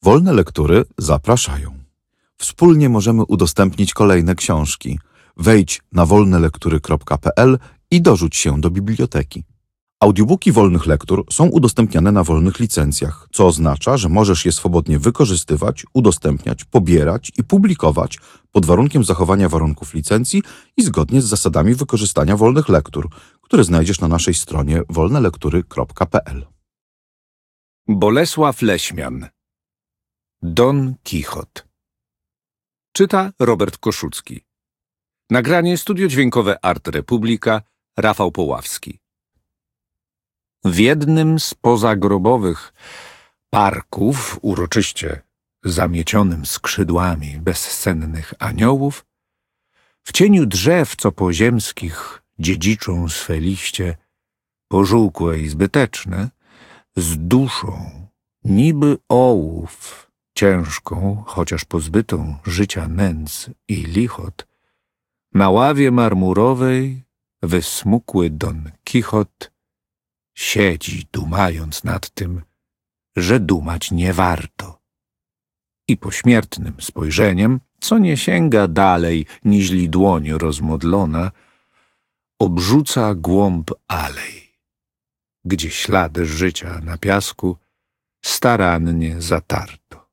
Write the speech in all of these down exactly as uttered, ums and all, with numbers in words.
Wolne Lektury zapraszają. Wspólnie możemy udostępnić kolejne książki. Wejdź na wolne lektury kropka p l i dorzuć się do biblioteki. Audiobooki Wolnych Lektur są udostępniane na wolnych licencjach, co oznacza, że możesz je swobodnie wykorzystywać, udostępniać, pobierać i publikować pod warunkiem zachowania warunków licencji i zgodnie z zasadami wykorzystania wolnych lektur, które znajdziesz na naszej stronie wolne lektury kropka p l. Bolesław Leśmian. Don Kichot. Czyta Robert Koszucki. Nagranie studio dźwiękowe Art Republika, Rafał Poławski. W jednym z pozagrobowych parków, uroczyście zamiecionym skrzydłami bezsennych aniołów, w cieniu drzew, co poziemskich dziedziczą swe liście, pożółkłe i zbyteczne, z duszą, niby ołów, ciężką, chociaż pozbytą życia nędz i lichot, na ławie marmurowej wysmukły Don Kichot siedzi, dumając nad tym, że dumać nie warto. I pośmiertnym spojrzeniem, co nie sięga dalej niźli dłoń rozmodlona, obrzuca głąb alej, gdzie ślady życia na piasku starannie zatarto.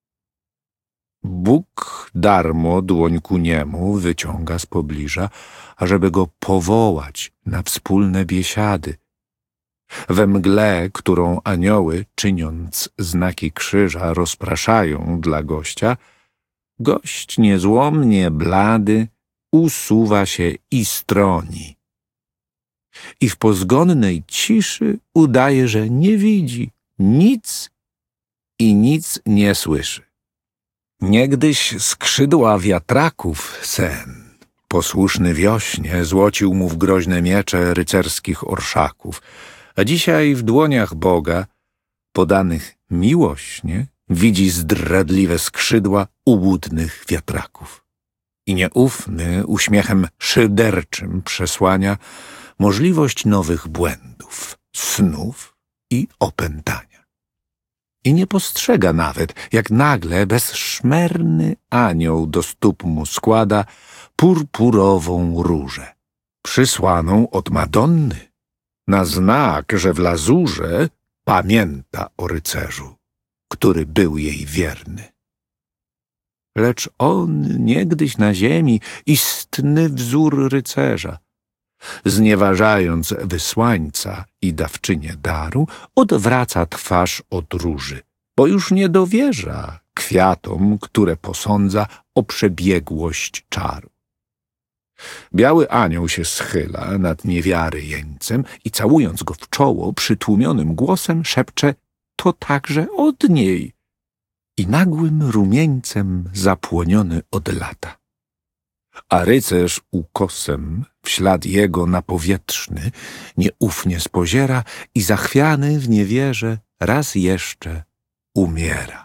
Bóg darmo dłoń ku niemu wyciąga z pobliża, ażeby go powołać na wspólne biesiady. We mgle, którą anioły, czyniąc znaki krzyża, rozpraszają dla gościa, gość niezłomnie blady usuwa się i stroni. I w pozgonnej ciszy udaje, że nie widzi nic i nic nie słyszy. Niegdyś skrzydła wiatraków sen, posłuszny wiośnie, złocił mu w groźne miecze rycerskich orszaków, a dzisiaj w dłoniach Boga, podanych miłośnie, widzi zdradliwe skrzydła ułudnych wiatraków. I nieufny uśmiechem szyderczym przesłania możliwość nowych błędów, snów i opętania. I nie postrzega nawet, jak nagle bezszmerny anioł do stóp mu składa purpurową różę, przysłaną od Madonny, na znak, że w lazurze pamięta o rycerzu, który był jej wierny. Lecz on niegdyś na ziemi istny wzór rycerza, znieważając wysłańca i dawczynię daru, odwraca twarz od róży, bo już nie dowierza kwiatom, które posądza o przebiegłość czaru. Biały anioł się schyla nad niewiary jeńcem i całując go w czoło, przytłumionym głosem szepcze: to także od niej. I nagłym rumieńcem zapłoniony od lata. A rycerz ukosem w ślad jego napowietrzny nieufnie spoziera i zachwiany w niewierze raz jeszcze umiera.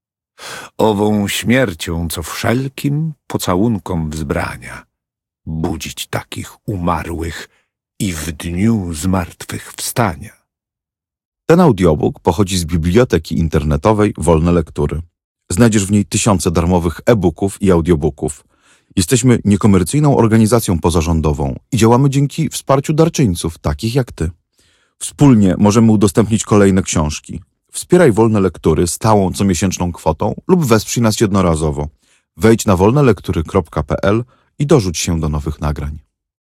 Ową śmiercią, co wszelkim pocałunkom wzbrania, budzić takich umarłych i w dniu zmartwychwstania. Ten audiobook pochodzi z biblioteki internetowej Wolne Lektury. Znajdziesz w niej tysiące darmowych e-booków i audiobooków. Jesteśmy niekomercyjną organizacją pozarządową i działamy dzięki wsparciu darczyńców, takich jak ty. Wspólnie możemy udostępnić kolejne książki. Wspieraj Wolne Lektury stałą comiesięczną kwotą lub wesprzyj nas jednorazowo. Wejdź na wolne lektury kropka p l i dorzuć się do nowych nagrań.